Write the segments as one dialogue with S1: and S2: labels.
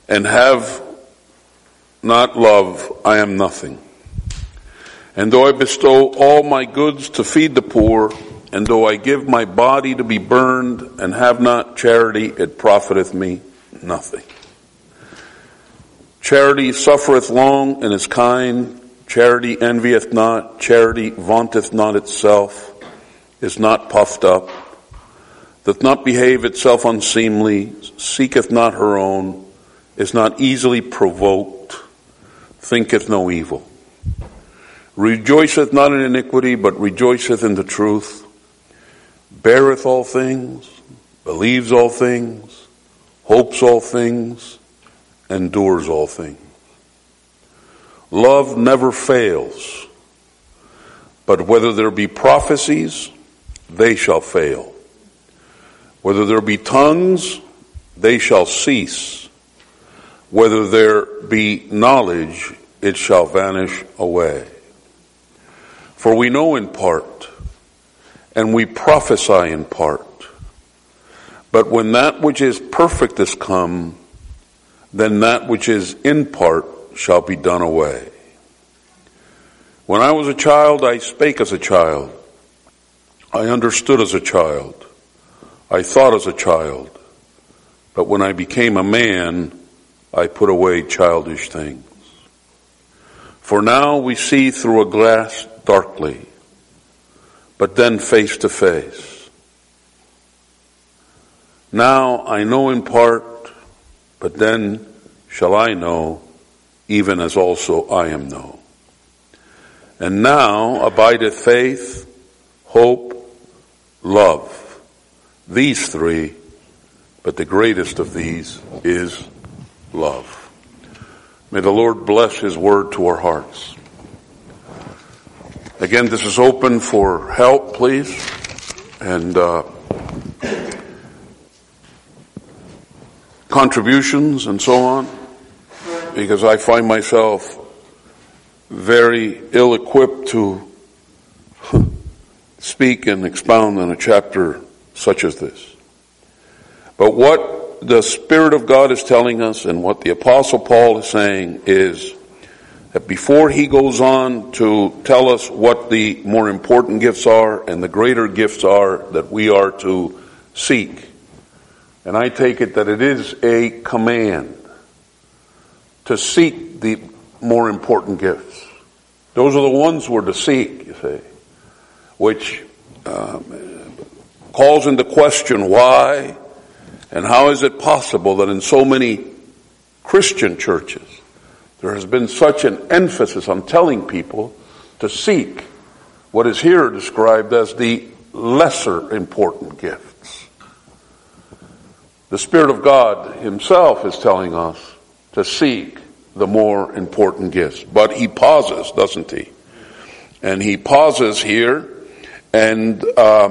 S1: and have not love, I am nothing. And though I bestow all my goods to feed the poor, and though I give my body to be burned, and have not charity, it profiteth me nothing. Charity suffereth long and is kind. Charity envieth not. Charity vaunteth not itself, is not puffed up, doth not behave itself unseemly, seeketh not her own, is not easily provoked, thinketh no evil. Rejoiceth not in iniquity, but rejoiceth in the truth. Beareth all things, believes all things, hopes all things, endures all things. Love never fails, but whether there be prophecies, they shall fail. Whether there be tongues, they shall cease. Whether there be knowledge, it shall vanish away. For we know in part, and we prophesy in part. But when that which is perfect is come, then that which is in part shall be done away. When I was a child, I spake as a child. I understood as a child. I thought as a child. But when I became a man, I put away childish things. For now we see through a glass darkly, but then face to face. Now I know in part, but then shall I know, even as also I am known. And now abideth faith, hope, love. These three, but the greatest of these is love. May the Lord bless His word to our hearts. Again, this is open for help, please. And contributions and so on, because I find myself very ill-equipped to speak and expound on a chapter such as this. But what the Spirit of God is telling us, and what the Apostle Paul is saying, is that before he goes on to tell us what the more important gifts are and the greater gifts are that we are to seek, and I take it that it is a command to seek the more important gifts. Those are the ones we're to seek, you see, which calls into question why and how is it possible that in so many Christian churches there has been such an emphasis on telling people to seek what is here described as the lesser important gifts. The Spirit of God Himself is telling us to seek the more important gifts. But He pauses, doesn't He? And He pauses here, and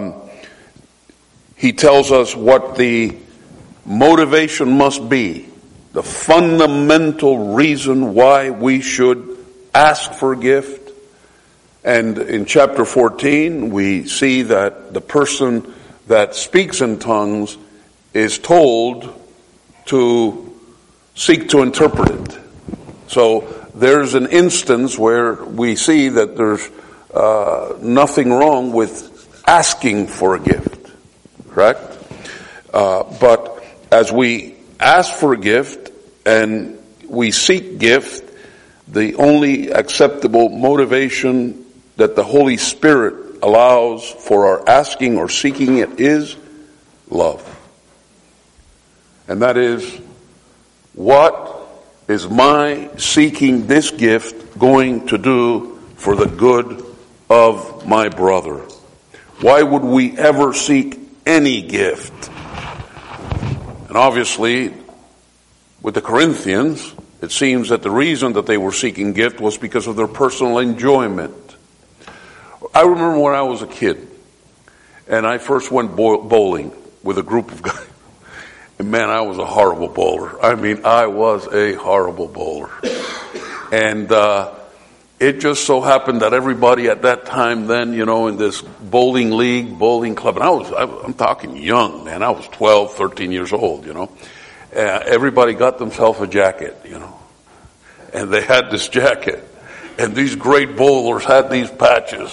S1: He tells us what the motivation must be, the fundamental reason why we should ask for a gift. And in chapter 14, we see that the person that speaks in tongues is told to seek to interpret it. So there's an instance where we see that there's nothing wrong with asking for a gift, correct? But as we ask for a gift and we seek gift, the only acceptable motivation that the Holy Spirit allows for our asking or seeking it is love. And that is, what is my seeking this gift going to do for the good of my brother? Why would we ever seek any gift? And obviously, with the Corinthians, it seems that the reason that they were seeking gift was because of their personal enjoyment. I remember when I was a kid, and I first went bowling with a group of guys. And man, I was a horrible bowler. I mean, I was a horrible bowler. And it just so happened that everybody at that time then, you know, in this bowling league, bowling club, and I'm talking young, man. I was 12, 13 years old, you know. everybody got themselves a jacket, and they had this jacket, and these great bowlers had these patches,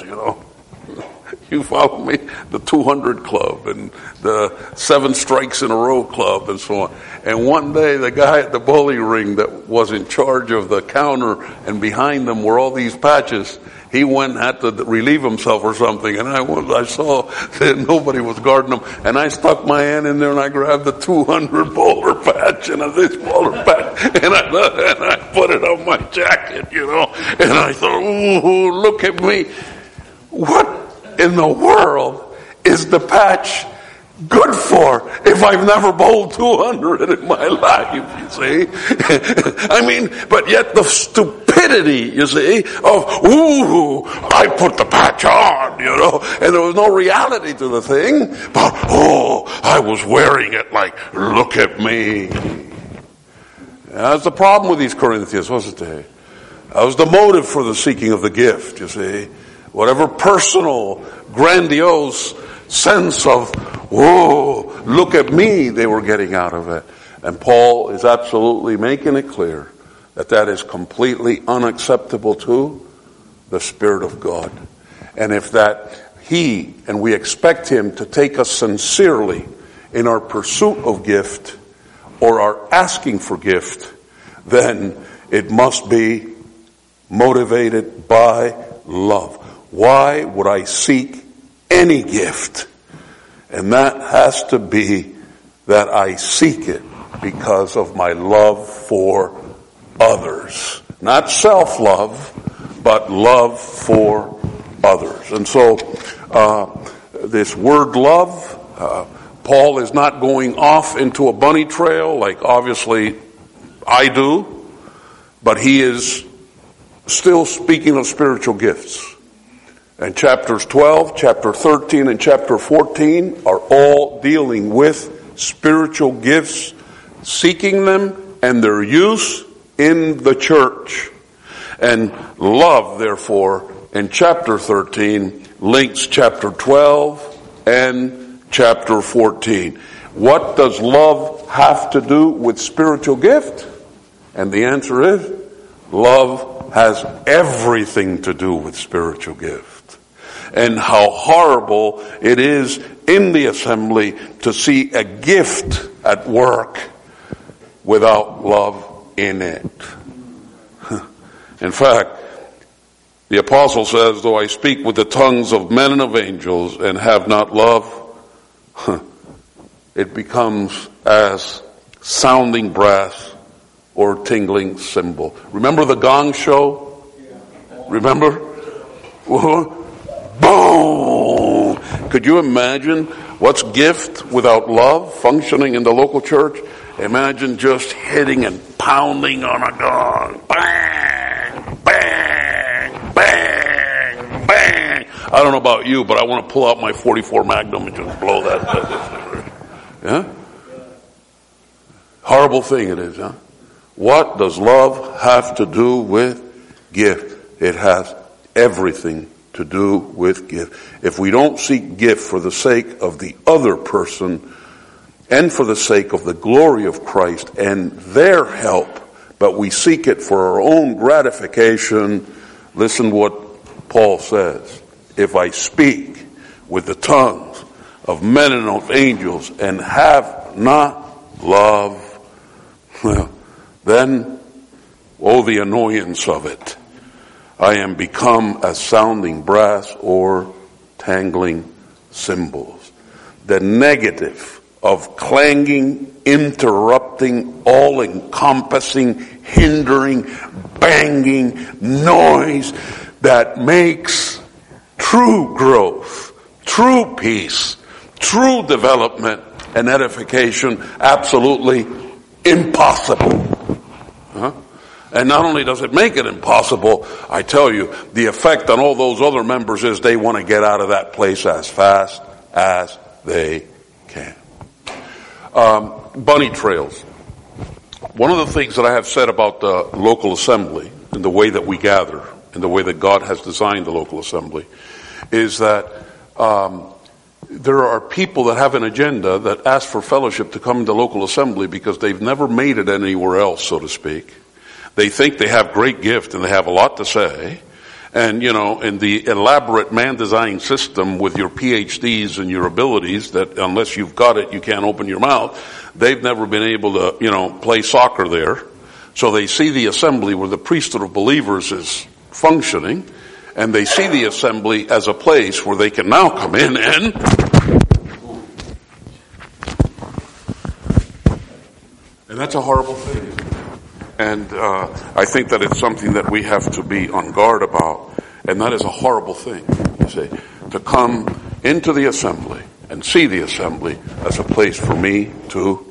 S1: You follow me? The 200 club and the 7 strikes in a row club and so on. And one day the guy at the bowling ring that was in charge of the counter and behind them were all these patches, he went and had to relieve himself or something, and I saw that nobody was guarding him, and I stuck my hand in there and I grabbed the 200 bowler patch and this bowler patch, and I put it on my jacket, and I thought, ooh, look at me. What in the world is the patch good for if I've never bowled 200 in my life, you see? But yet the stupidity, you see, of, ooh, I put the patch on, and there was no reality to the thing, but, I was wearing it like, look at me. That's the problem with these Corinthians, wasn't it? That was the motive for the seeking of the gift, you see. Whatever personal, grandiose sense of, whoa, look at me, they were getting out of it. And Paul is absolutely making it clear that is completely unacceptable to the Spirit of God. And if we expect Him to take us sincerely in our pursuit of gift or our asking for gift, then it must be motivated by love. Why would I seek any gift? And that has to be that I seek it because of my love for others. Not self-love, but love for others. And so, this word love, Paul is not going off into a bunny trail like obviously I do, but he is still speaking of spiritual gifts. And chapters 12, chapter 13, and chapter 14 are all dealing with spiritual gifts, seeking them and their use in the church. And love, therefore, in chapter 13 links chapter 12 and chapter 14. What does love have to do with spiritual gift? And the answer is, love has everything to do with spiritual gift. And how horrible it is in the assembly to see a gift at work without love in it. In fact, the apostle says, though I speak with the tongues of men and of angels and have not love, it becomes as sounding brass or tingling cymbal. Remember the Gong Show? Remember? Boom! Could you imagine what's gift without love functioning in the local church? Imagine just hitting and pounding on a gong. Bang! Bang! Bang! Bang! I don't know about you, but I want to pull out my 44 Magnum and just blow that. Yeah? Horrible thing it is, huh? What does love have to do with gift? It has everything to do with gift. If we don't seek gift for the sake of the other person and for the sake of the glory of Christ and their help, but we seek it for our own gratification, listen what Paul says. If I speak with the tongues of men and of angels and have not love, well, then, the annoyance of it. I am become as sounding brass or tangling cymbals. The negative of clanging, interrupting, all-encompassing, hindering, banging noise that makes true growth, true peace, true development and edification absolutely impossible. And not only does it make it impossible, I tell you, the effect on all those other members is they want to get out of that place as fast as they can. Bunny trails. One of the things that I have said about the local assembly and the way that we gather and the way that God has designed the local assembly is that there are people that have an agenda that ask for fellowship to come into local assembly because they've never made it anywhere else, so to speak. They think they have great gift and they have a lot to say. And, in the elaborate man-designed system with your PhDs and your abilities that unless you've got it, you can't open your mouth, they've never been able to, play soccer there. So they see the assembly where the priesthood of believers is functioning, and they see the assembly as a place where they can now come in and that's a horrible thing. And I think that it's something that we have to be on guard about. And that is a horrible thing, you see, to come into the assembly and see the assembly as a place for me to,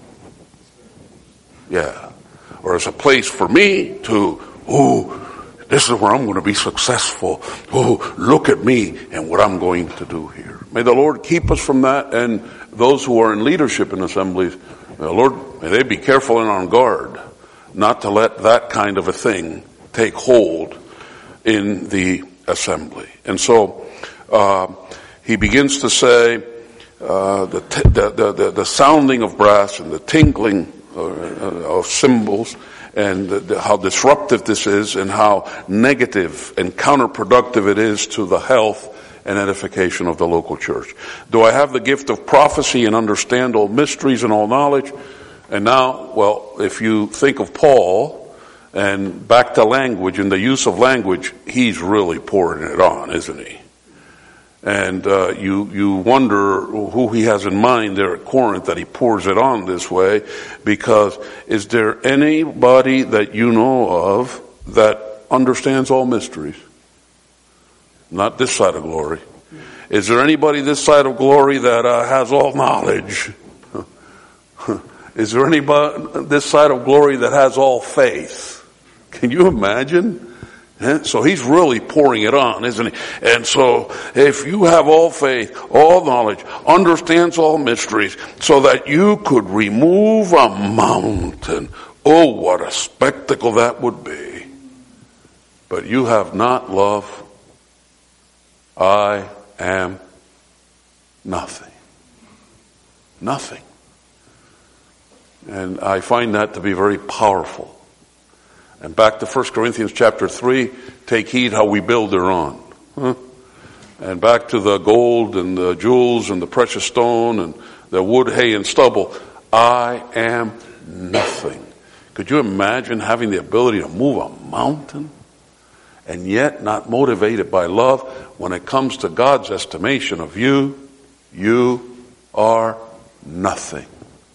S1: or as a place for me to, this is where I'm going to be successful. Look at me and what I'm going to do here. May the Lord keep us from that, and those who are in leadership in assemblies, Lord, may they be careful and on guard not to let that kind of a thing take hold in the assembly. And so he begins to say the sounding of brass and the tinkling of cymbals, and how disruptive this is, and how negative and counterproductive it is to the health and edification of the local church. Do I have the gift of prophecy and understand all mysteries and all knowledge? And now, well, if you think of Paul, and back to language and the use of language, he's really pouring it on, isn't he? And you wonder who he has in mind there at Corinth that he pours it on this way, because is there anybody that you know of that understands all mysteries? Not this side of glory. Is there anybody this side of glory that has all knowledge? Is there anybody this side of glory that has all faith? Can you imagine? So he's really pouring it on, isn't he? And so if you have all faith, all knowledge, understands all mysteries, so that you could remove a mountain, oh, what a spectacle that would be. But you have not love, I am nothing. Nothing. And I find that to be very powerful. And back to 1 Corinthians chapter 3, take heed how we build thereon. And back to the gold and the jewels and the precious stone and the wood, hay, and stubble. I am nothing. Could you imagine having the ability to move a mountain and yet not motivated by love? When it comes to God's estimation of you, you are nothing.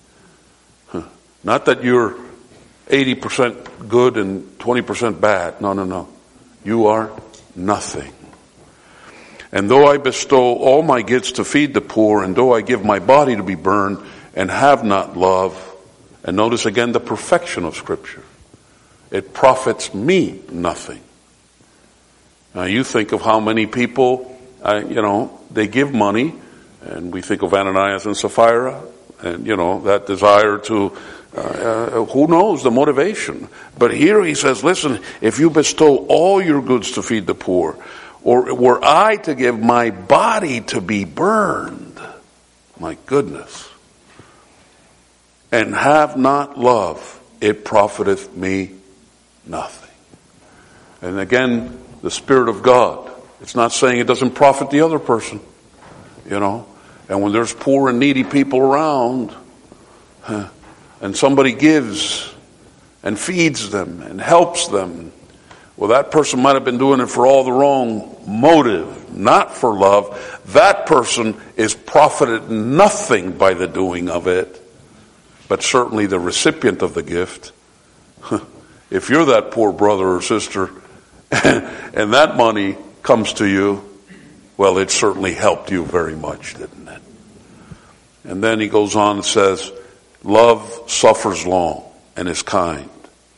S1: Not that you're 80% good and 20% bad. No. You are nothing. And though I bestow all my gifts to feed the poor, and though I give my body to be burned and have not love, and notice again the perfection of Scripture, it profits me nothing. Now you think of how many people, they give money, and we think of Ananias and Sapphira, and that desire to, who knows the motivation. But here he says, listen, if you bestow all your goods to feed the poor, or were I to give my body to be burned, my goodness, and have not love, it profiteth me nothing. And again, the Spirit of God, it's not saying it doesn't profit the other person, And when there's poor and needy people around, and somebody gives and feeds them and helps them, well, that person might have been doing it for all the wrong motive, not for love. That person is profited nothing by the doing of it, but certainly the recipient of the gift. If you're that poor brother or sister, and that money comes to you, well, it certainly helped you very much, didn't it? And then he goes on and says, love suffers long and is kind.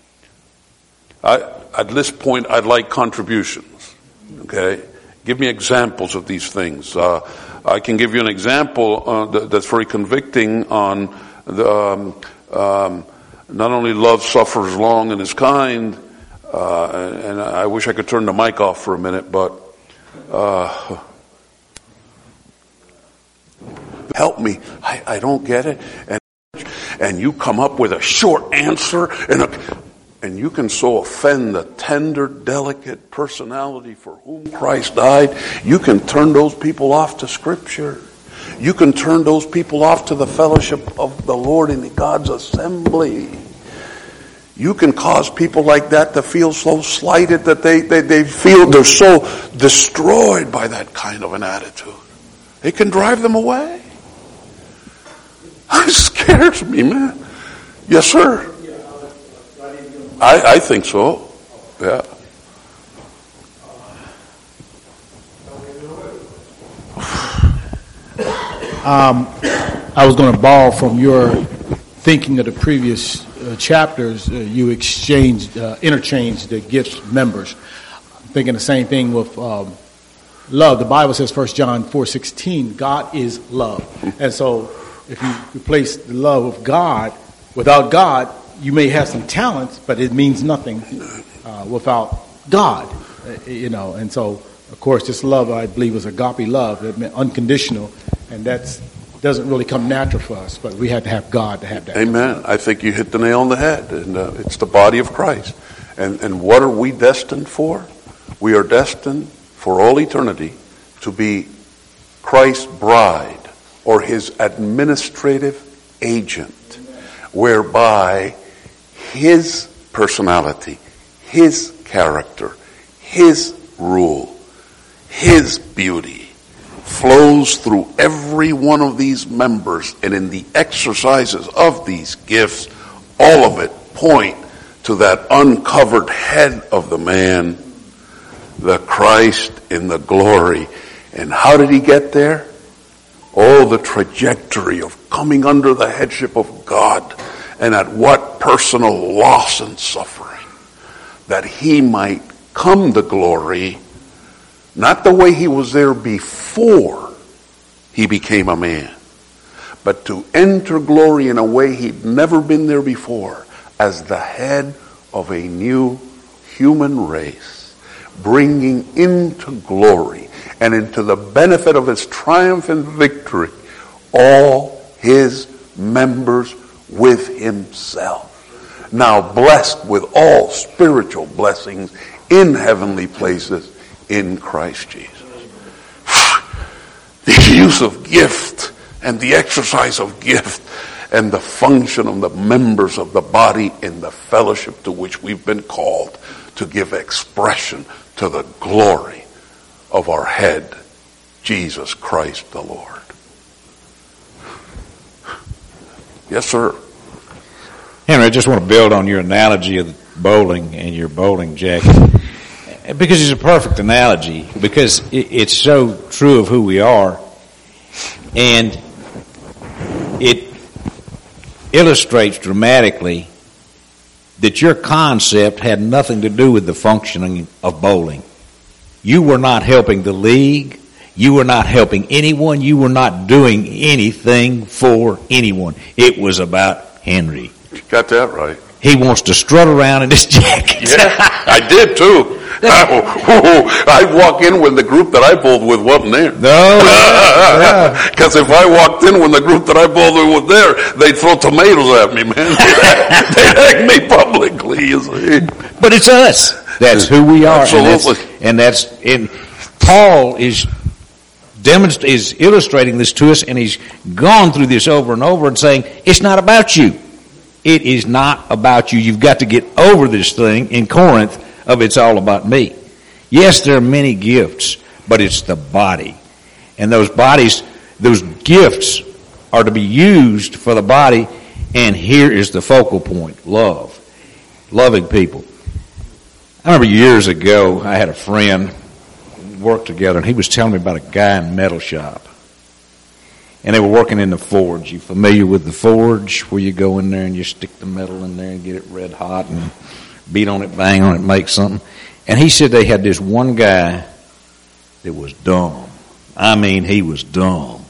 S1: At this point, I'd like contributions. Okay? Give me examples of these things. I can give you an example that's very convicting on the, not only love suffers long and is kind, and I wish I could turn the mic off for a minute, but help me. I don't get it. And you come up with a short answer and you can so offend the tender, delicate personality for whom Christ died. You can turn those people off to Scripture. You can turn those people off to the fellowship of the Lord in God's assembly. You can cause people like that to feel so slighted that they feel they're so destroyed by that kind of an attitude. It can drive them away. It scares me, man. Yes, sir. I think so. Yeah.
S2: I was going to borrow from your thinking of the previous chapters. You interchanged the gifts members. I'm thinking the same thing with love. The Bible says, 1 John 4:16, God is love. And so if you replace the love of God, without God, you may have some talents, but it means nothing without God. And so, of course, this love, I believe, is agape love. It meant unconditional, and that doesn't really come natural for us, but we have to have God to have that.
S1: Amen. I think you hit the nail on the head, and it's the body of Christ. And what are we destined for? We are destined for all eternity to be Christ's bride, or his administrative agent, whereby his personality, his character, his rule, his beauty flows through every one of these members, and in the exercises of these gifts, all of it point to that uncovered head of the man, the Christ in the glory. And how did he get there? Oh, the trajectory of coming under the headship of God, and at what personal loss and suffering, that he might come to glory, not the way he was there before he became a man, but to enter glory in a way he'd never been there before, as the head of a new human race, bringing into glory and into the benefit of his triumphant victory all his members with himself, now blessed with all spiritual blessings in heavenly places in Christ Jesus. The use of gift and the exercise of gift and the function of the members of the body in the fellowship to which we've been called to give expression to the glory of our head, Jesus Christ the Lord. Yes, sir.
S3: Henry, I just want to build on your analogy of bowling and your bowling jacket, because it's a perfect analogy, because it's so true of who we are, and it illustrates dramatically that your concept had nothing to do with the functioning of bowling. You were not helping the league. You were not helping anyone. You were not doing anything for anyone. It was about Henry.
S1: You got that right.
S3: He wants to strut around in his jacket.
S1: Yeah, I did too. I'd walk in when the group that I bowled with wasn't there.
S3: No.
S1: Because if I walked in when the group that I bowled with was there, they'd throw tomatoes at me, man. They'd hang me publicly, you see.
S3: But it's us. That's who we are.
S1: Absolutely.
S3: And Paul is illustrating this to us, and he's gone through this over and over and saying, it's not about you. It is not about you. You've got to get over this thing in Corinth of it's all about me. Yes, there are many gifts, but it's the body. And those bodies, those gifts are to be used for the body, and here is the focal point, love. Loving people. I remember years ago, I had a friend, worked together, and he was telling me about a guy in a metal shop. And they were working in the forge. You familiar with the forge, where you go in there and you stick the metal in there and get it red hot and beat on it, bang on it, make something? And he said they had this one guy that was dumb. I mean, he was dumb.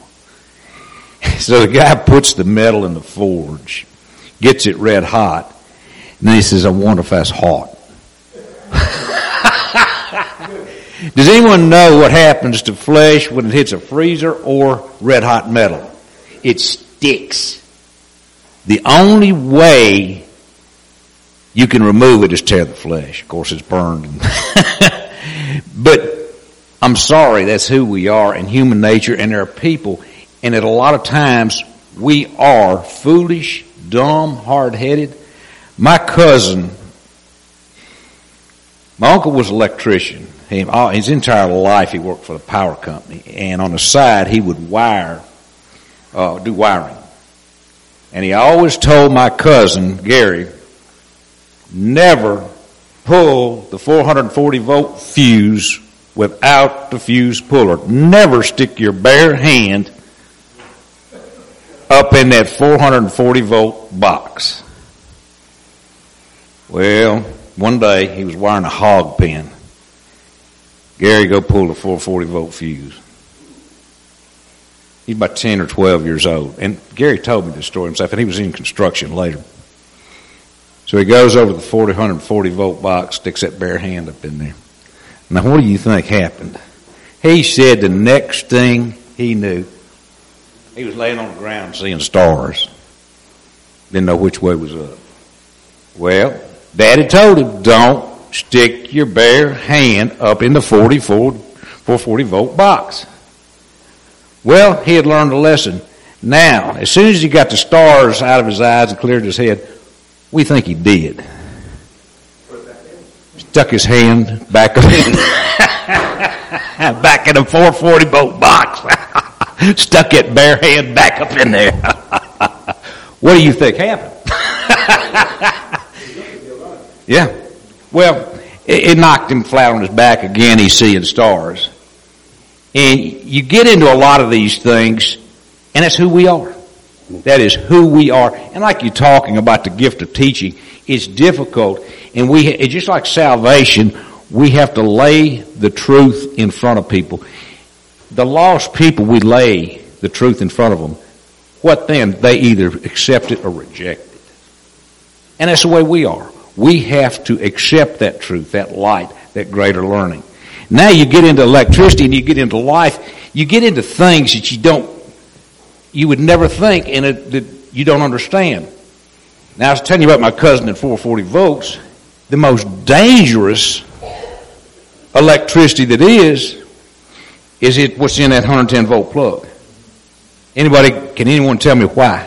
S3: So the guy puts the metal in the forge, gets it red hot, and then he says, I wonder if that's hot. Does anyone know what happens to flesh when it hits a freezer or red hot metal? it sticks. The only way you can remove it is tear the flesh. Of course, it's burned. But I'm sorry, that's who we are in human nature, and there are people, and at a lot of times we are foolish, dumb, hard-headed. My uncle was an electrician. His entire life he worked for the power company, and on the side he would do wiring. And he always told my cousin, Gary, never pull the 440 volt fuse without the fuse puller. Never stick your bare hand up in that 440 volt box. Well, one day he was wiring a hog pen. Gary, go pull the 440 volt fuse. He's about 10 or 12 years old. And Gary told me this story himself, and he was in construction later. So he goes over the 440 volt box, sticks that bare hand up in there. Now, what do you think happened? He said the next thing he knew, he was laying on the ground seeing stars. Didn't know which way was up. Well, Daddy told him, don't stick your bare hand up in the 440 volt box. Well, he had learned a lesson. Now, as soon as he got the stars out of his eyes and cleared his head, we think he did. Stuck his hand back up in, back in the 440 volt box. Stuck it bare hand back up in there. What do you think happened? Yeah. Well, it knocked him flat on his back again. He's seeing stars. And you get into a lot of these things, and that's who we are. That is who we are. And like you're talking about the gift of teaching, it's difficult. And it's just like salvation, we have to lay the truth in front of people. The lost people, we lay the truth in front of them. What then? They either accept it or reject it. And that's the way we are. We have to accept that truth, that light, that greater learning. Now you get into electricity and you get into life, you get into things that you would never think and that you don't understand. Now I was telling you about my cousin at 440 volts. The most dangerous electricity that is what's in that 110 volt plug. Can anyone tell me why?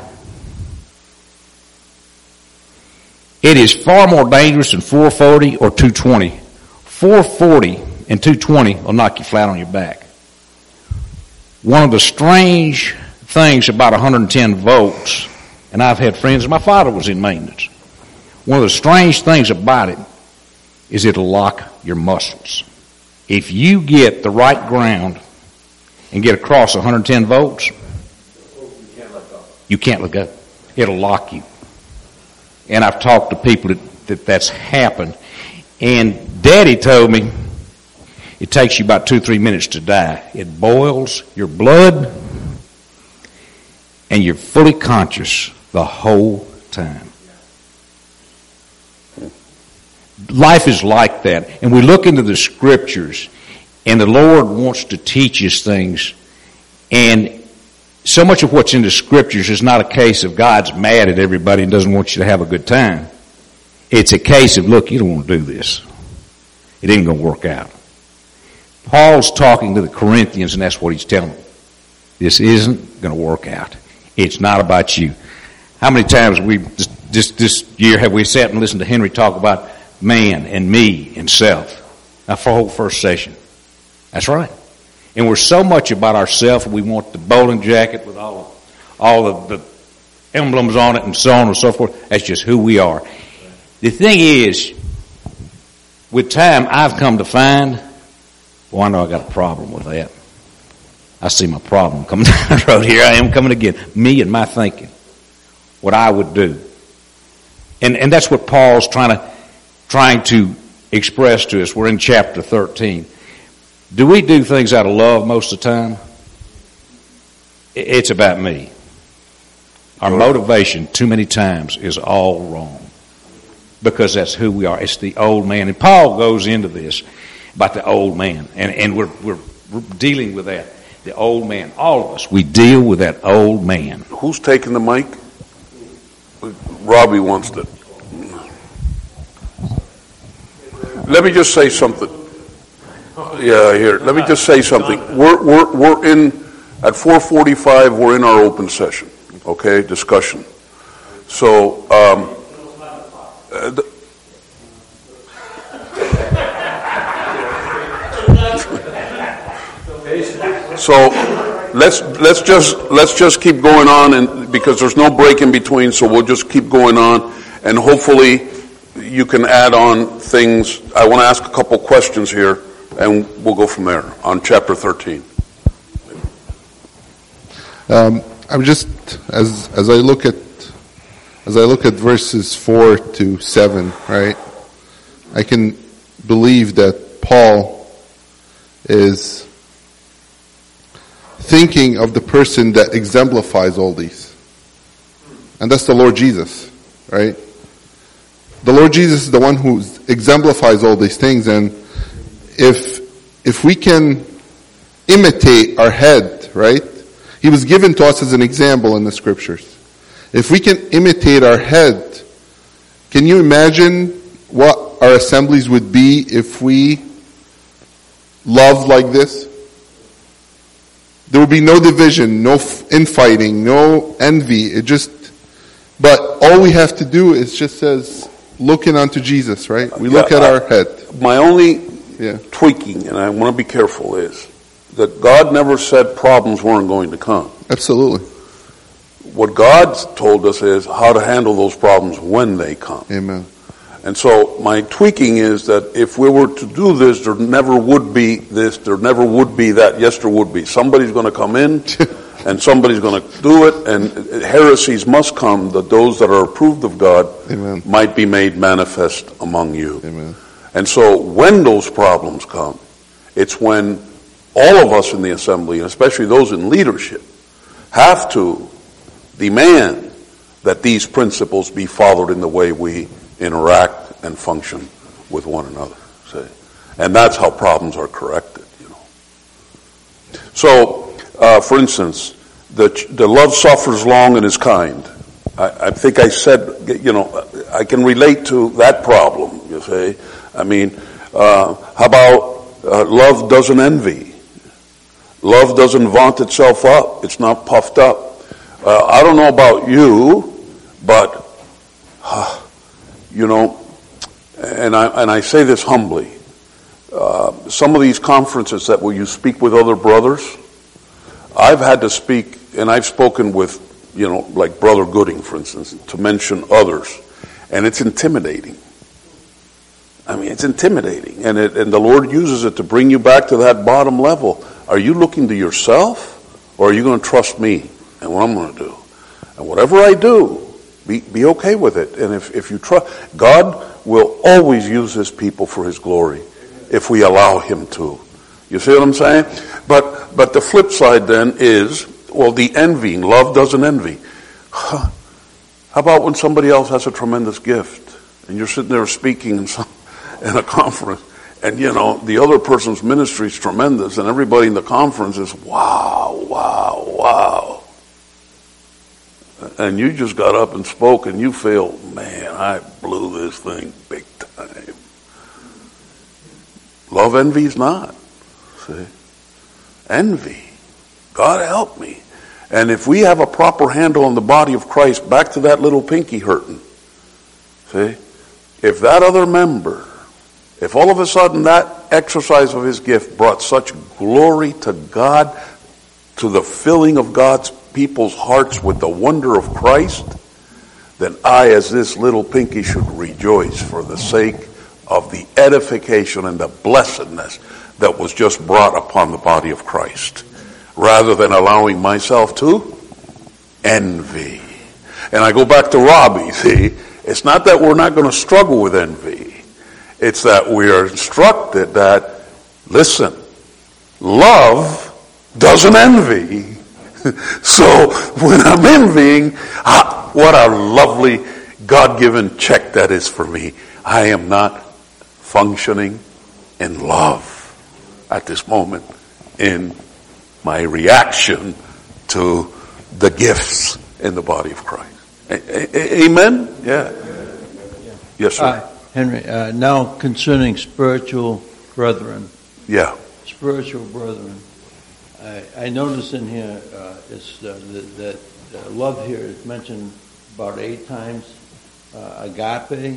S3: It is far more dangerous than 440 or 220. 440 and 220 will knock you flat on your back. One of the strange things about 110 volts, and I've had friends, my father was in maintenance. One of the strange things about it is it'll lock your muscles. If you get the right ground and get across 110 volts, you can't let go. It'll lock you. And I've talked to people that's happened. And Daddy told me it takes you about 2-3 minutes to die. It boils your blood and you're fully conscious the whole time. Life is like that. And we look into the scriptures and the Lord wants to teach us things. And so much of what's in the scriptures is not a case of God's mad at everybody and doesn't want you to have a good time. It's a case of, look, you don't want to do this. It ain't going to work out. Paul's talking to the Corinthians, and that's what he's telling them. This isn't going to work out. It's not about you. How many times this year have we sat and listened to Henry talk about man and me and self? Now, for the whole first session. That's right. And we're so much about ourselves, we want the bowling jacket with all the emblems on it and so on and so forth. That's just who we are. The thing is, with time, I've come to find, well, I know I got a problem with that. I see my problem coming down the road. Here I am coming again. Me and my thinking. What I would do. And that's what Paul's trying to express to us. We're in chapter 13. Do we do things out of love most of the time? It's about me. Our motivation too many times is all wrong. Because that's who we are. It's the old man. And Paul goes into this about the old man. And we're dealing with that. The old man. All of us. We deal with that old man.
S1: Who's taking the mic? Robbie wants to. Let me just say something. Yeah, here. Let me just say something. We're in at 4:45. We're in our open session. Okay, discussion. So, so let's just keep going on, and because there's no break in between, so we'll just keep going on, and hopefully you can add on things. I want to ask a couple questions here, and we'll go from there on chapter 13.
S4: I'm just as I look at verses 4 to 7, right? I can believe that Paul is thinking of the person that exemplifies all these. And that's the Lord Jesus, right? The Lord Jesus is the one who exemplifies all these things, and if we can imitate our head, right? He was given to us as an example in the scriptures. If we can imitate our head, can you imagine what our assemblies would be if we loved like this? There would be no division, no infighting, no envy. But all we have to do is just says, looking unto Jesus, right? We look at our head.
S1: My only tweaking, and I want to be careful, is that God never said problems weren't going to come.
S4: Absolutely.
S1: What God told us is how to handle those problems when they come.
S4: Amen.
S1: And so my tweaking is that if we were to do this, there never would be this, there never would be that. Yes, there would be. Somebody's going to come in and somebody's going to do it, and heresies must come, that those that are approved of God
S4: Amen.
S1: Might be made manifest among you.
S4: Amen.
S1: And so when those problems come, it's when all of us in the assembly, and especially those in leadership, have to demand that these principles be followed in the way we interact and function with one another. See? And that's how problems are corrected, you know. So, for instance, the love suffers long and is kind. I think I said, you know, I can relate to that problem, you see. I mean, how about love doesn't envy? Love doesn't vaunt itself up. It's not puffed up. I don't know about you, but, you know, and I say this humbly, some of these conferences that where you speak with other brothers, I've had to speak, and I've spoken with, you know, like Brother Gooding, for instance, to mention others, and it's intimidating. I mean, it's intimidating, and the Lord uses it to bring you back to that bottom level. Are you looking to yourself, or are you going to trust me and what I'm going to do? And whatever I do, be okay with it. And if you trust, God will always use His people for His glory if we allow Him to. You see what I'm saying? But the flip side then is, well, the envying. Love doesn't envy. How about when somebody else has a tremendous gift and you're sitting there speaking in a conference, and you know the other person's ministry is tremendous, and everybody in the conference is wow, wow, wow, and you just got up and spoke, and you feel, man, I blew this thing big time. Love envies not. See, envy. God help me. And if we have a proper handle on the body of Christ, back to that little pinky hurting. See, if that other member, if all of a sudden that exercise of his gift brought such glory to God, to the filling of God's people's hearts with the wonder of Christ, then I, as this little pinky, should rejoice for the sake of the edification and the blessedness that was just brought upon the body of Christ, rather than allowing myself to envy. And I go back to Robbie, see, it's not that we're not going to struggle with envy. It's that we are instructed that, listen, love doesn't envy. So when I'm envying, what a lovely God-given check that is for me. I am not functioning in love at this moment in my reaction to the gifts in the body of Christ. Amen? Yeah. Yes, sir.
S5: Henry, now concerning spiritual brethren.
S1: Yeah.
S5: Spiritual brethren. I notice in here that love here is mentioned about 8 times. Agape,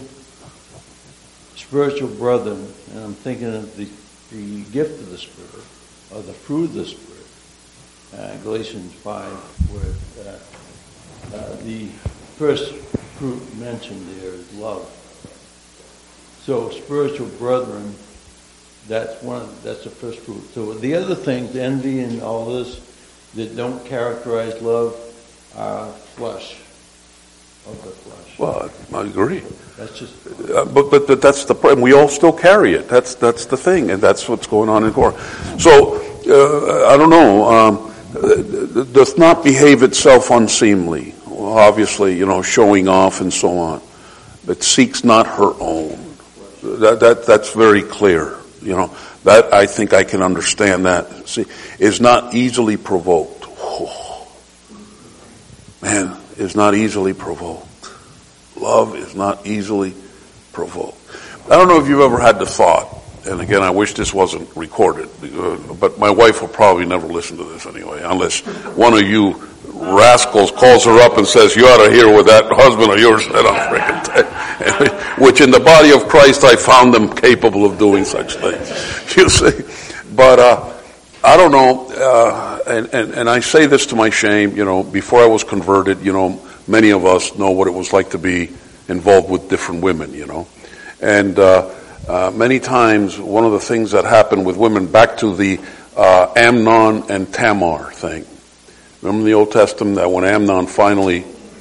S5: spiritual brethren, and I'm thinking of the gift of the Spirit, or the fruit of the Spirit. Galatians 5, where the first fruit mentioned there is love. So spiritual brethren, that's the first fruit. So the other things, envy and all this, that don't characterize love, are flesh. Of the flesh.
S1: Well, I agree.
S5: That's just.
S1: But that's the problem. We all still carry it. That's the thing, and that's what's going on in Corinth. So I don't know. Doth not behave itself unseemly. Well, obviously, showing off and so on. But seeks not her own. That's very clear. That I think I can understand that. See, is not easily provoked. Oh, man, is not easily provoked. Love is not easily provoked. I don't know if you've ever had the thought, and again, I wish this wasn't recorded, but my wife will probably never listen to this anyway, unless one of you rascals calls her up and says, you ought to hear what that husband of yours said on freaking which in the body of Christ I found them capable of doing such things. You see? But I don't know, and I say this to my shame, before I was converted, many of us know what it was like to be involved with different women, And many times, one of the things that happened with women, back to the Amnon and Tamar thing. Remember in the Old Testament that when Amnon finally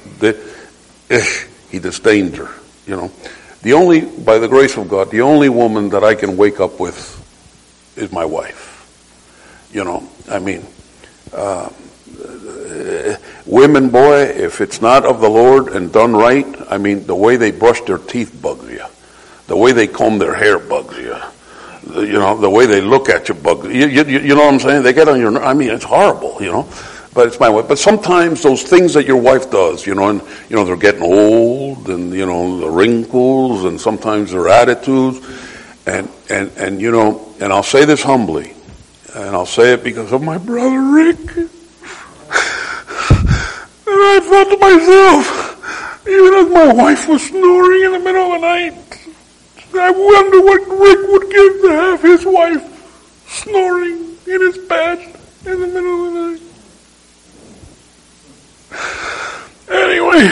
S1: he disdained her, by the grace of God, the only woman that I can wake up with is my wife. Women, boy, if it's not of the Lord and done right, the way they brush their teeth bugs you. The way they comb their hair bugs you. The way they look at you bugs you. You know what I'm saying? They get on your nerves. It's horrible, But it's my wife. But sometimes those things that your wife does, and they're getting old, and the wrinkles, and sometimes their attitudes, and I'll say this humbly, and I'll say it because of my brother Rick. And I thought to myself, even as my wife was snoring in the middle of the night, I wonder what Rick would give to have his wife snoring in his bed in the middle of the night. Anyway,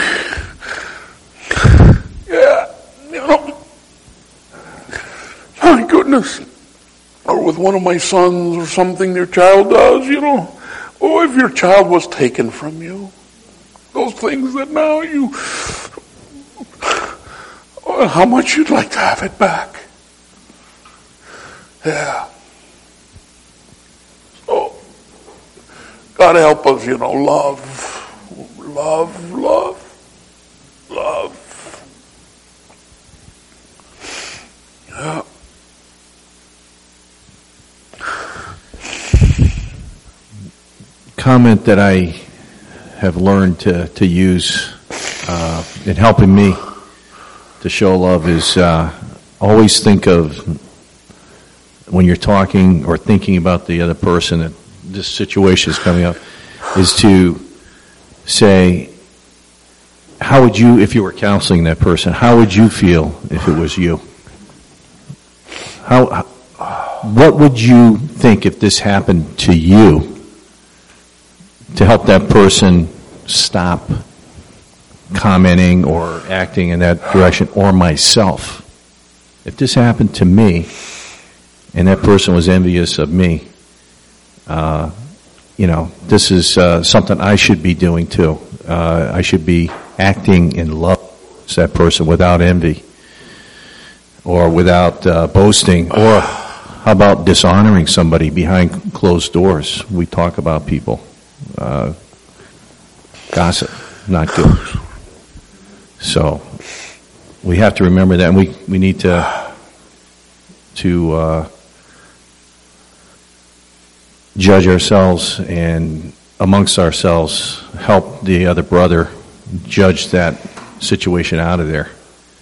S1: my goodness, or with one of my sons or something their child does, if your child was taken from you, those things that now how much you'd like to have it back. Yeah. So, God help us, love. Yeah.
S6: Comment that I have learned to use in helping me to show love is always think of, when you're talking or thinking about the other person that this situation is coming up, is to say, how would you, if you were counseling that person, how would you feel if it was you? What would you think if this happened to you, to help that person stop commenting or acting in that direction, or myself? If this happened to me and that person was envious of me, this is something I should be doing too. I should be acting in love with that person without envy or without boasting, or how about dishonoring somebody behind closed doors? We talk about people. Gossip, not good. So we have to remember that, and we need to judge ourselves and amongst ourselves help the other brother judge that situation out of there.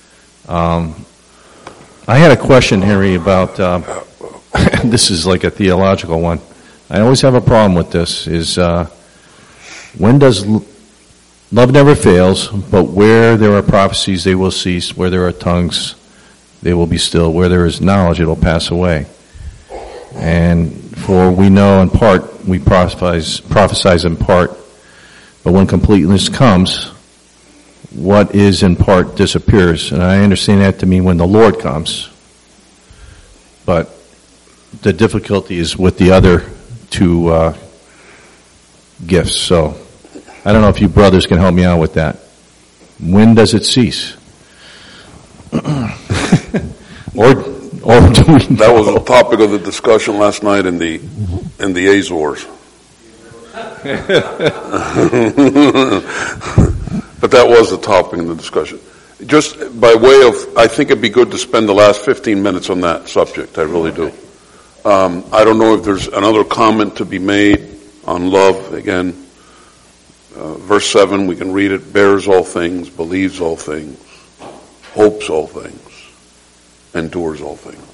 S6: I had a question, Harry, about this is like a theological one. I always have a problem with this, is when does love never fails, but where there are prophecies, they will cease. Where there are tongues, they will be still. Where there is knowledge, it will pass away. And for we know in part, we prophesize in part, but when completeness comes, what is in part disappears. And I understand that to mean when the Lord comes. But the difficulty is with the other two gifts. So I don't know if you brothers can help me out with that. When does it cease? or do we know?
S1: That was the topic of the discussion last night in the Azores. But that was the topic in the discussion. Just by way of, I think it'd be good to spend the last 15 minutes on that subject. I really do. I don't know if there's another comment to be made on love. Again, verse 7, we can read it. Bears all things, believes all things, hopes all things, endures all things.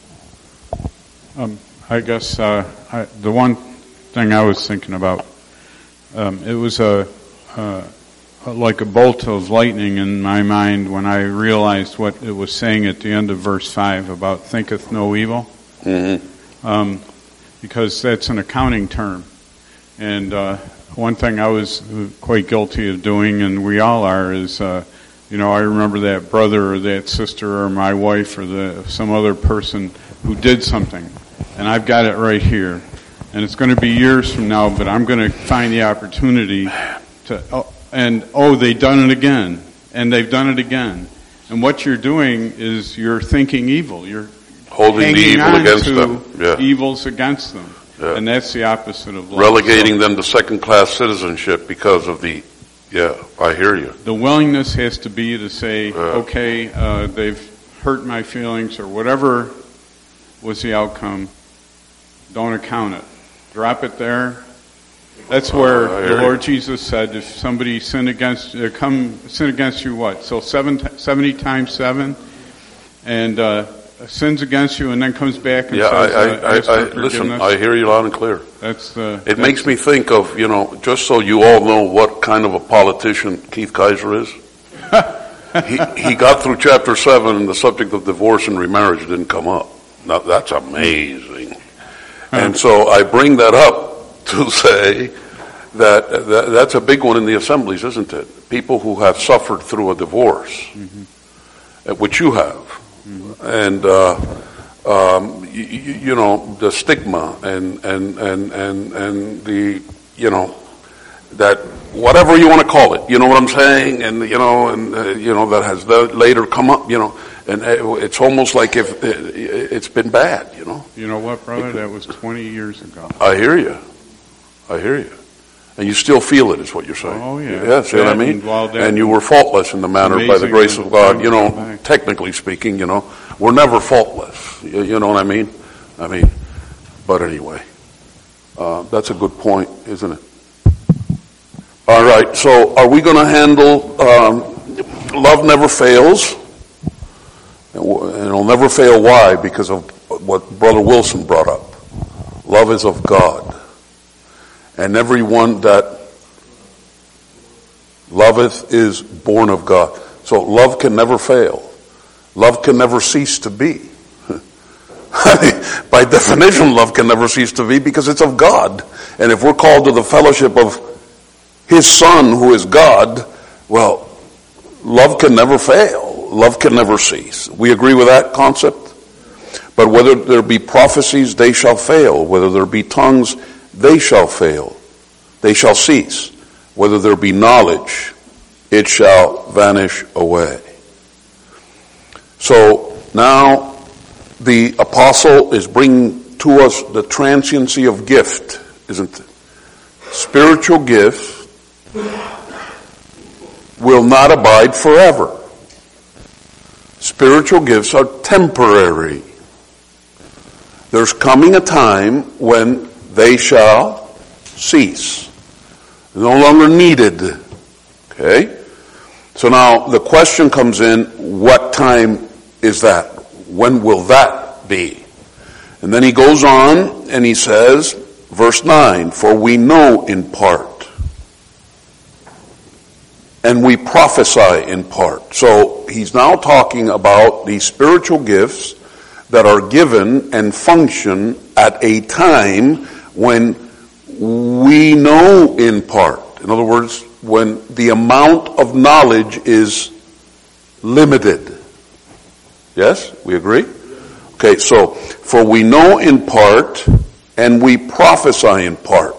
S7: I guess the one thing I was thinking about, it was like a bolt of lightning in my mind when I realized what it was saying at the end of verse 5 about thinketh no evil. Mm-hmm. Because that's an accounting term. And one thing I was quite guilty of doing, and we all are, is, I remember that brother or that sister or my wife or some other person who did something. And I've got it right here. And it's going to be years from now, but I'm going to find the opportunity to... they've done it again, and they've done it again. And what you're doing is you're thinking evil. You're
S1: holding the evil against them.
S7: Yeah. Evils against them. Yeah. And that's the opposite of love.
S1: Relegating them to second-class citizenship because of I hear you.
S7: The willingness has to be to say, they've hurt my feelings or whatever was the outcome. Don't account it. Drop it there. That's where the Lord Jesus said, if somebody sin against you, what? So 70 times 7, and sins against you, and then comes back and says,
S1: listen, I hear you loud and clear. It makes me think of, just so you all know what kind of a politician Keith Kaiser is. he got through chapter 7 and the subject of divorce and remarriage didn't come up. Now that's amazing. And so I bring that up to say that's a big one in the assemblies, isn't it? People who have suffered through a divorce, mm-hmm. Which you have, mm-hmm. and the stigma and the that whatever you want to call it, you know what I'm saying, and that has later come up, and it's almost like if it's been bad,
S7: You know what, brother? That was 20 years ago.
S1: I hear you. And you still feel it, is what you're saying.
S7: Oh, yeah.
S1: Yeah, see what I mean? And you were faultless in the matter by the grace of God. Technically speaking, we're never faultless. You know what I mean? But anyway, that's a good point, isn't it? All right, so are we going to handle love never fails? And it'll never fail. Why? Because of what Brother Wilson brought up. Love is of God. And everyone that loveth is born of God. So love can never fail. Love can never cease to be. By definition, love can never cease to be because it's of God. And if we're called to the fellowship of His Son, who is God, well, love can never fail. Love can never cease. We agree with that concept? But whether there be prophecies, they shall fail. Whether there be tongues, they shall fail. They shall cease. Whether there be knowledge, it shall vanish away. So now the apostle is bringing to us the transiency of gift, isn't it? Spiritual gifts will not abide forever. Spiritual gifts are temporary. There's coming a time when they shall cease. No longer needed. Okay? So now the question comes in, what time is that? When will that be? And then he goes on and he says, verse 9, for we know in part, and we prophesy in part. So he's now talking about these spiritual gifts that are given and function at a time when we know in part. In other words, when the amount of knowledge is limited. Yes? We agree? Okay, so, for we know in part, and we prophesy in part.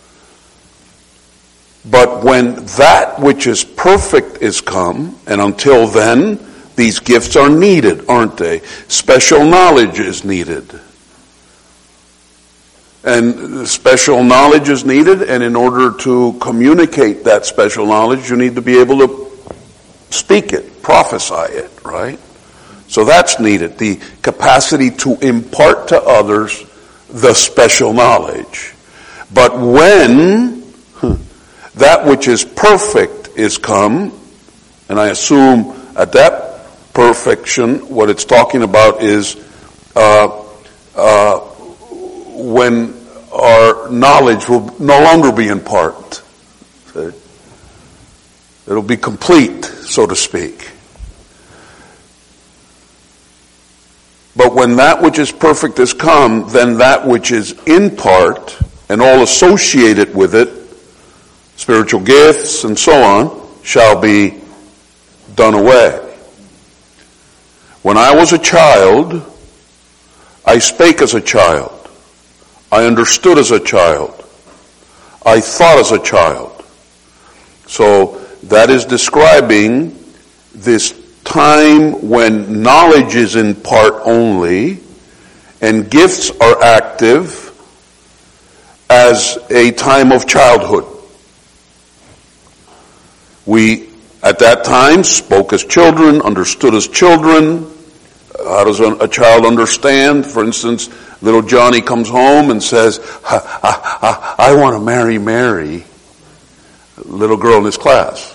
S1: But when that which is perfect is come, and until then, these gifts are needed, aren't they? Special knowledge is needed. And special knowledge is needed, and in order to communicate that special knowledge, you need to be able to speak it, prophesy it, right? So that's needed, the capacity to impart to others the special knowledge. But when that which is perfect is come, and I assume at that perfection, what it's talking about is when our knowledge will no longer be in part. It'll be complete, so to speak. But when that which is perfect is come, then that which is in part, and all associated with it, spiritual gifts and so on, shall be done away. When I was a child, I spake as a child. I understood as a child. I thought as a child. So that is describing this time when knowledge is in part only and gifts are active as a time of childhood. We, at that time, spoke as children, understood as children. How does a child understand? For instance, little Johnny comes home and says, I want to marry Mary, a little girl in his class.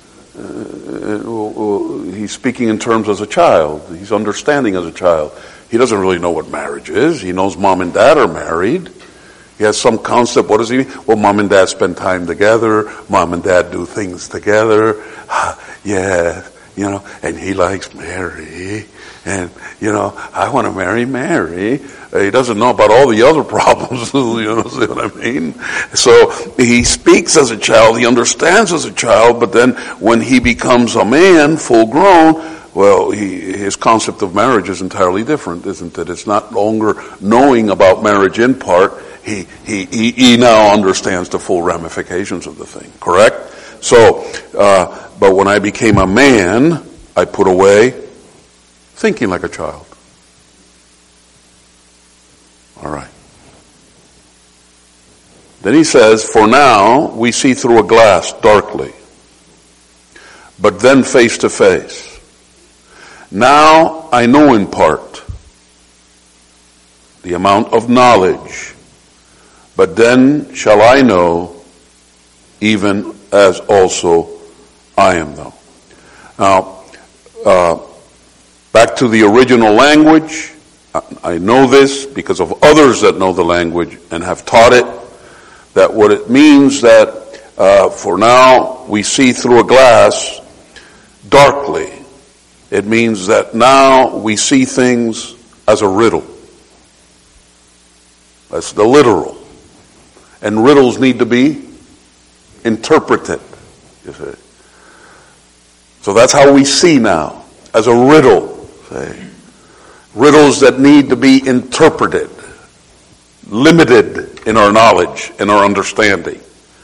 S1: He's speaking in terms as a child. He's understanding as a child. He doesn't really know what marriage is. He knows mom and dad are married. He has some concept. What does he mean? Well, mom and dad spend time together. Mom and dad do things together. Yeah, and he likes Mary. And, I want to marry Mary. He doesn't know about all the other problems, see what I mean? So he speaks as a child, he understands as a child, but then when he becomes a man, full grown, well, his concept of marriage is entirely different, isn't it? It's not longer knowing about marriage in part. He now understands the full ramifications of the thing, correct? So, but when I became a man, I put away thinking like a child. All right. Then he says, for now we see through a glass darkly, but then face to face. Now I know in part the amount of knowledge, but then shall I know even as also I am known. Now, back to the original language. I know this because of others that know the language and have taught it, that what it means that for now we see through a glass darkly. It means that now we see things as a riddle. That's the literal. And riddles need to be interpreted. You see. So that's how we see now, as a riddle. See. Riddles that need to be interpreted, limited in our knowledge and our understanding.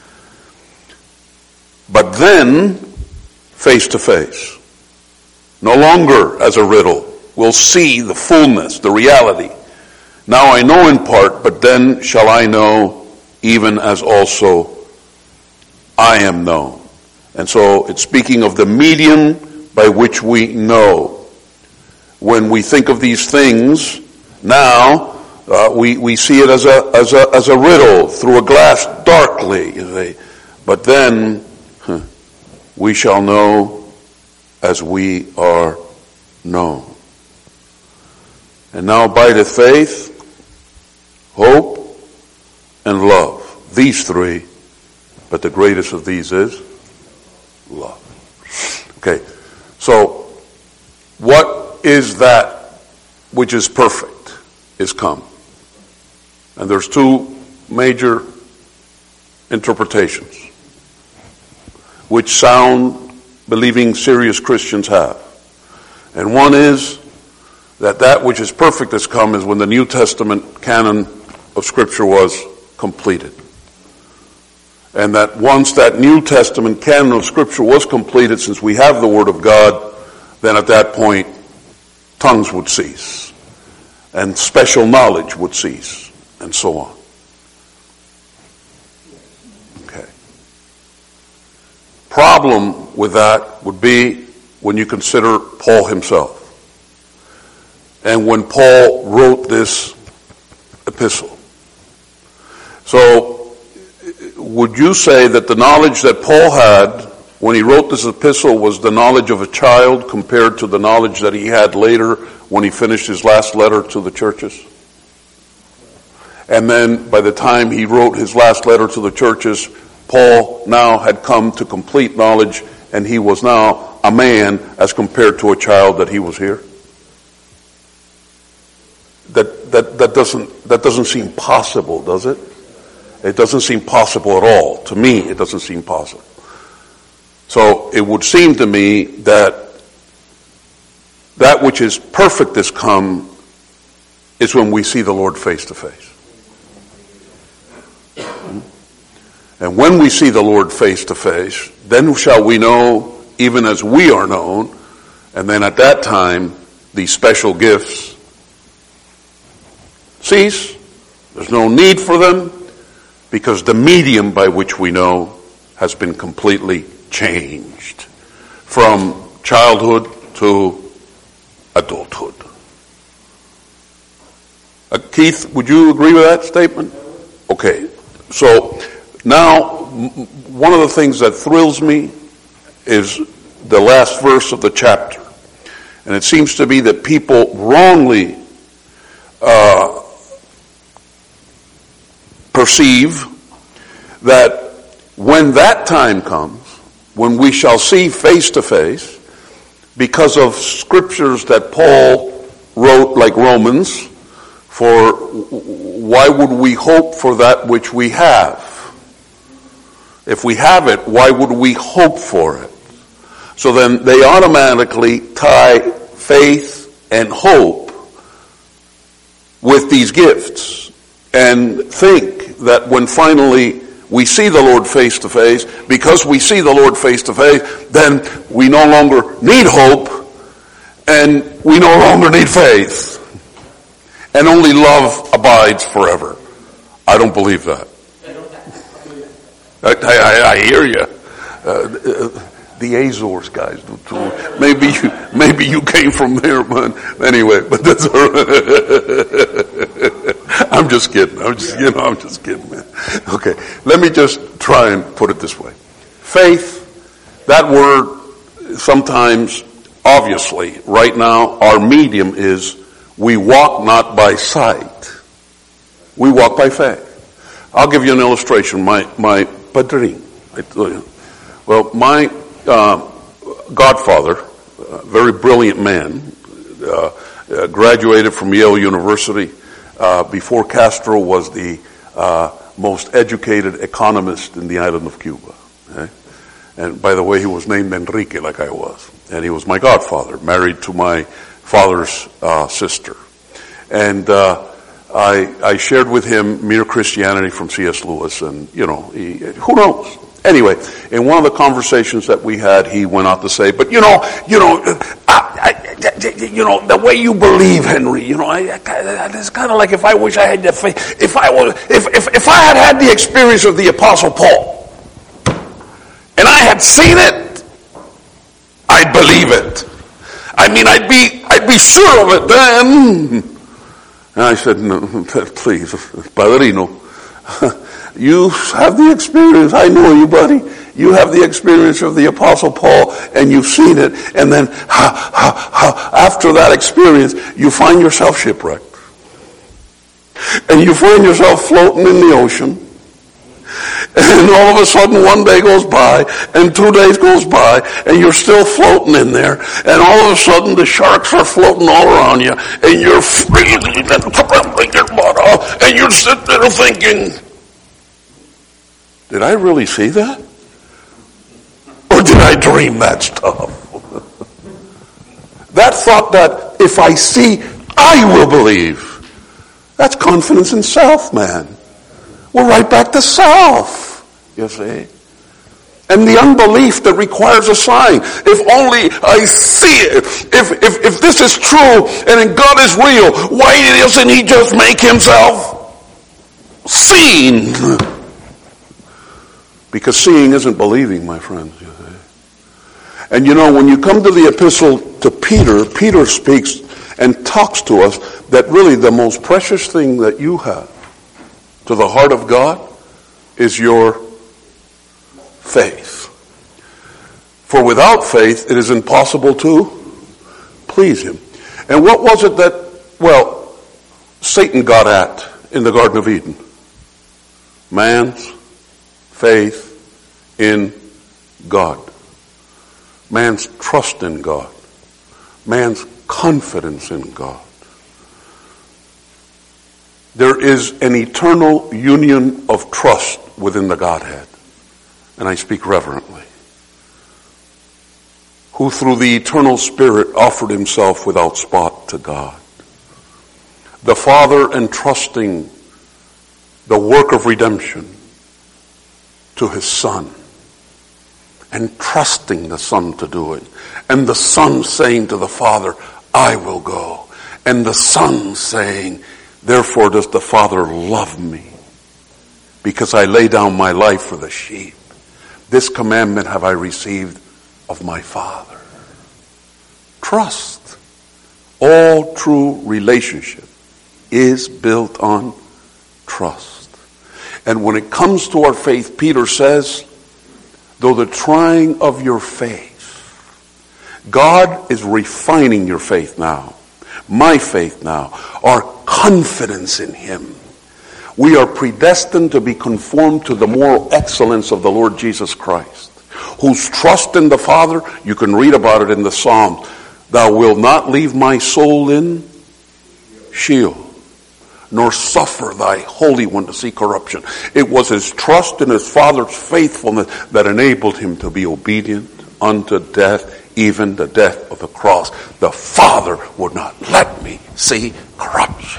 S1: But then, face to face. No longer as a riddle. We'll see the fullness, the reality. Now I know in part, but then shall I know even as also I am known. And so it's speaking of the medium by which we know. When we think of these things, now We see it as a riddle through a glass darkly. But then we shall know as we are known. And now abideth faith, hope, and love. These three, but the greatest of these is love. Okay, so what is that which is perfect is come? And there's two major interpretations which sound believing serious Christians have. And one is that which is perfect has come is when the New Testament canon of Scripture was completed. And that once that New Testament canon of Scripture was completed, since we have the Word of God, then at that point, tongues would cease. And special knowledge would cease. And so on. Okay. Problem with that would be when you consider Paul himself. And when Paul wrote this epistle. So, would you say that the knowledge that Paul had when he wrote this epistle was the knowledge of a child compared to the knowledge that he had later when he finished his last letter to the churches? And then by the time he wrote his last letter to the churches, Paul now had come to complete knowledge, and he was now a man as compared to a child that he was here. That doesn't seem possible, does it? It doesn't seem possible at all. To me, it doesn't seem possible. So it would seem to me that which is perfect has come is when we see the Lord face to face. And when we see the Lord face to face, then shall we know even as we are known. And then at that time, these special gifts cease. There's no need for them because the medium by which we know has been completely changed from childhood to adulthood. Keith, would you agree with that statement? Okay. So now, one of the things that thrills me is the last verse of the chapter. And it seems to be that people wrongly perceive that when that time comes, when we shall see face to face, because of scriptures that Paul wrote like Romans, for why would we hope for that which we have? If we have it, why would we hope for it? So then they automatically tie faith and hope with these gifts and think that when finally we see the Lord face to face, because we see the Lord face to face, then we no longer need hope and we no longer need faith. And only love abides forever. I don't believe that. I hear you. The Azores guys do too. Maybe you came from there, but anyway. But that's all right. I'm just kidding. I'm just kidding, man. Okay, let me just try and put it this way. Faith, that word sometimes, obviously, right now, our medium is we walk not by sight. We walk by faith. I'll give you an illustration. My padrino. Well, my godfather, very brilliant man, graduated from Yale University before Castro was the most educated economist in the island of Cuba. Okay? And by the way, he was named Enrique like I was. And he was my godfather, married to my father's sister. And I shared with him Mere Christianity from C.S. Lewis, and, who knows? Anyway, in one of the conversations that we had, he went out to say, but the way you believe, Henry, it's kind of like if I wish I had the faith, if I had the experience of the Apostle Paul, and I had seen it, I'd believe it. I mean, I'd be sure of it then. And I said, no, please, Padrino, you have the experience. I know you, buddy. You have the experience of the Apostle Paul, and you've seen it. And then, after that experience, you find yourself shipwrecked. And you find yourself floating in the ocean. And all of a sudden, one day goes by, and 2 days goes by, and you're still floating in there. And all of a sudden, the sharks are floating all around you, and you're freezing and crumbling your butt off, and you're sitting there thinking, did I really see that? Or did I dream that stuff? That thought that if I see, I will believe. That's confidence in self, man. We're right back to self, you see. And the unbelief that requires a sign. If only I see it. If this is true and God is real, why doesn't he just make himself seen? Because seeing isn't believing, my friends. You see. And you know, when you come to the epistle to Peter, Peter speaks and talks to us that really the most precious thing that you have to the heart of God is your faith. For without faith, it is impossible to please him. And what was it that, well, Satan got at in the Garden of Eden? Man's faith in God. Man's trust in God. Man's confidence in God. There is an eternal union of trust within the Godhead. And I speak reverently. Who through the eternal Spirit offered himself without spot to God. The Father entrusting the work of redemption to his Son. And trusting the Son to do it. And the Son saying to the Father, I will go. And the Son saying, therefore does the Father love me, because I lay down my life for the sheep. This commandment have I received of my Father. Trust. All true relationship is built on trust. And when it comes to our faith, Peter says, though the trying of your faith, God is refining your faith now. My faith now, our confidence in him. We are predestined to be conformed to the moral excellence of the Lord Jesus Christ, whose trust in the Father, you can read about it in the Psalms, thou wilt not leave my soul in Sheol, nor suffer thy Holy One to see corruption. It was his trust in his Father's faithfulness that enabled him to be obedient unto death, even the death of the cross. The Father would not let me see corruption.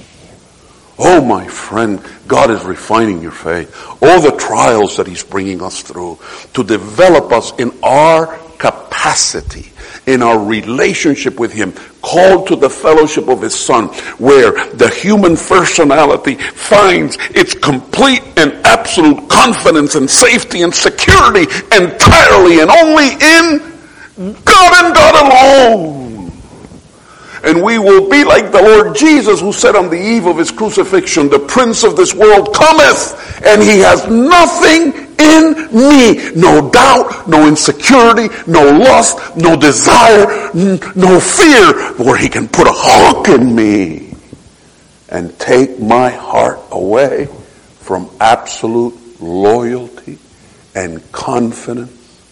S1: Oh, my friend, God is refining your faith. All the trials that he's bringing us through to develop us in our capacity, in our relationship with him, called to the fellowship of his Son, where the human personality finds its complete and absolute confidence and safety and security entirely and only in God and God alone. And we will be like the Lord Jesus, who said on the eve of his crucifixion, the prince of this world cometh, and he has nothing in me. No doubt, no insecurity, no lust, no desire, no fear, where he can put a hook in me and take my heart away from absolute loyalty and confidence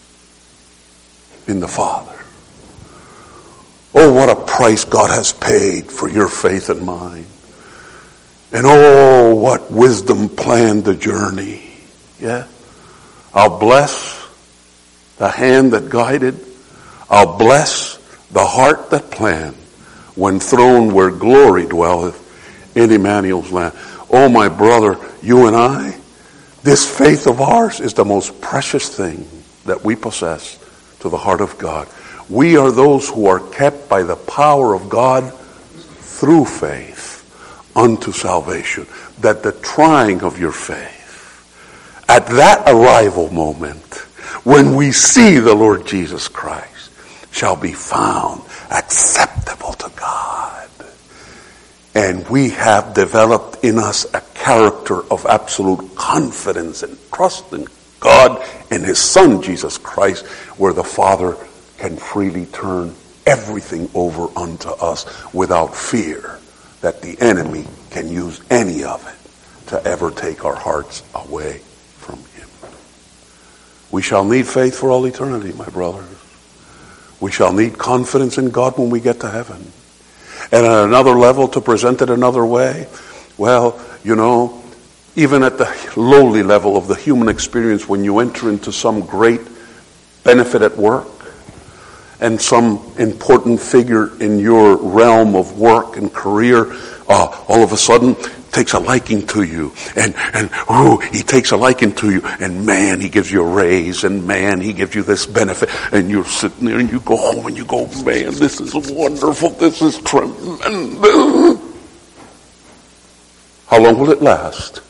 S1: in the Father. Oh, what a price God has paid for your faith and mine. And oh, what wisdom planned the journey. Yeah. I'll bless the hand that guided. I'll bless the heart that planned, when thrown where glory dwelleth in Emmanuel's land. Oh, my brother, you and I, this faith of ours is the most precious thing that we possess to the heart of God. We are those who are kept by the power of God through faith unto salvation. That the trying of your faith, at that arrival moment, when we see the Lord Jesus Christ, shall be found acceptable to God. And we have developed in us a character of absolute confidence and trust in God and His Son, Jesus Christ, where the Father can freely turn everything over unto us without fear that the enemy can use any of it to ever take our hearts away from Him. We shall need faith for all eternity, my brothers. We shall need confidence in God when we get to heaven. And at another level, to present it another way, well, you know, even at the lowly level of the human experience, when you enter into some great benefit at work and some important figure in your realm of work and career, all of a sudden takes a liking to you, and he takes a liking to you, and man, he gives you a raise, and man, he gives you this benefit, and you're sitting there and you go home and you go, man, this is wonderful, this is tremendous. How long will it last?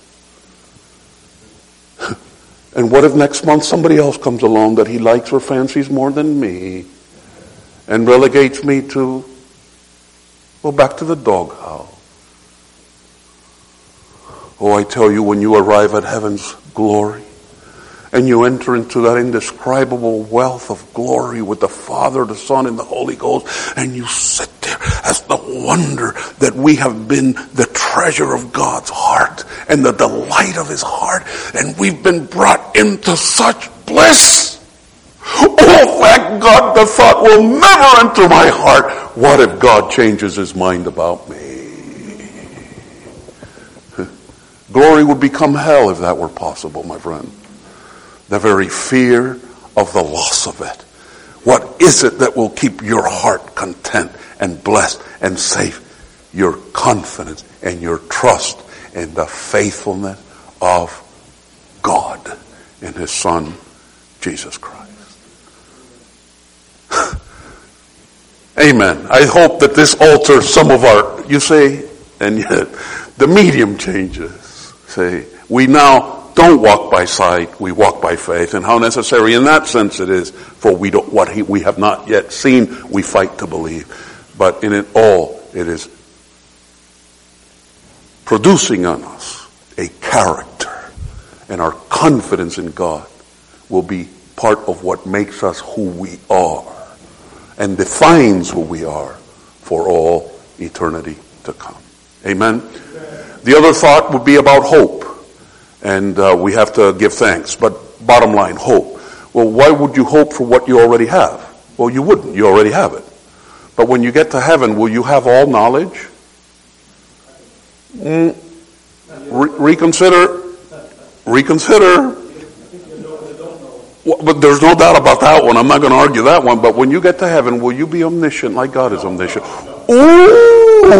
S1: And what if next month somebody else comes along that he likes or fancies more than me and relegates me to, well, back to the doghouse? Oh, I tell you, when you arrive at heaven's glory and you enter into that indescribable wealth of glory with the Father, the Son, and the Holy Ghost, and you sit there as the wonder that we have been the treasure of God's heart and the delight of His heart, and we've been brought into such bliss. Oh, thank God, the thought will never enter my heart, what if God changes His mind about me? Glory would become hell if that were possible, my friend. The very fear of the loss of it. What is it that will keep your heart content and blessed and safe? Your confidence and your trust in the faithfulness of God in His Son, Jesus Christ. Amen. I hope that this alters some of our, you say, and yet the medium changes. Say, we now don't walk by sight, we walk by faith. And how necessary in that sense it is, for we have not yet seen, we fight to believe. But in it all, it is producing on us a character, and our confidence in God will be part of what makes us who we are and defines who we are for all eternity to come. Amen. The other thought would be about hope. And we have to give thanks. But bottom line, hope. Well, why would you hope for what you already have? Well, you wouldn't. You already have it. But when you get to heaven, will you have all knowledge? Reconsider. Well, but there's no doubt about that one. I'm not going to argue that one. But when you get to heaven, will you be omniscient like God is omniscient? Ooh,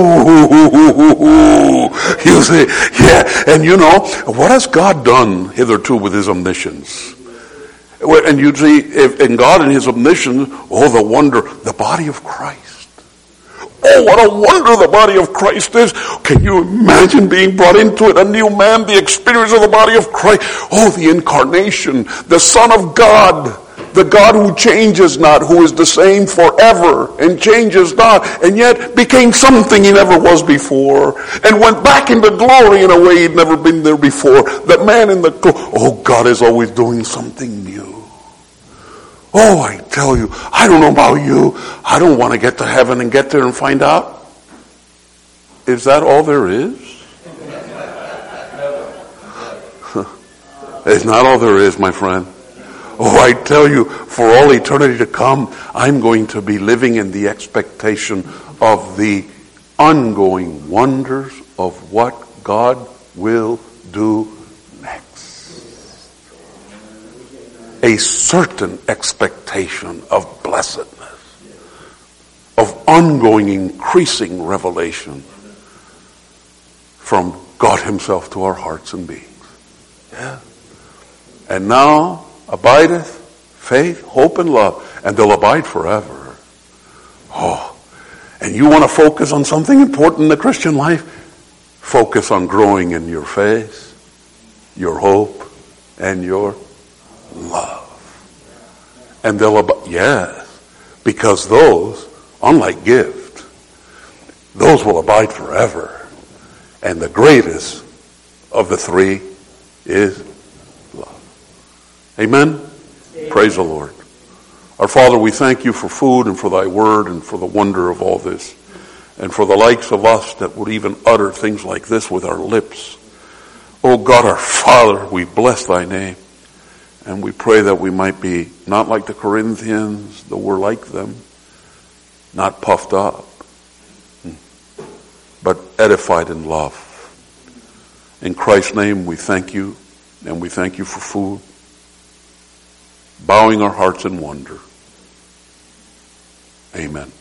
S1: you say, yeah. And you know, what has God done hitherto with His omniscience? And you see, in God and His omniscience, oh, the wonder, the body of Christ. Oh, what a wonder the body of Christ is. Can you imagine being brought into it, a new man, the experience of the body of Christ? Oh, the incarnation, the Son of God, the God who changes not, who is the same forever and changes not, and yet became something He never was before, and went back into glory in a way He'd never been there before. That man in the oh, God is always doing something new. Oh, I tell you, I don't know about you. I don't want to get to heaven and get there and find out. Is that all there is? It's not all there is, my friend. Oh, I tell you, for all eternity to come, I'm going to be living in the expectation of the ongoing wonders of what God will do next. A certain expectation of blessedness, of ongoing increasing revelation from God Himself to our hearts and beings. Yeah. And now abideth faith, hope, and love, and they'll abide forever. Oh, and you want to focus on something important in the Christian life? Focus on growing in your faith, your hope, and your love. And they'll abide, yes, because those, unlike gift, those will abide forever. And the greatest of the three is love. Amen? Praise the Lord. Our Father, we thank you for food and for thy word and for the wonder of all this. And for the likes of us that would even utter things like this with our lips. Oh God, our Father, we bless thy name. And we pray that we might be not like the Corinthians, though we're like them, not puffed up, but edified in love. In Christ's name we thank you, and we thank you for food, bowing our hearts in wonder. Amen.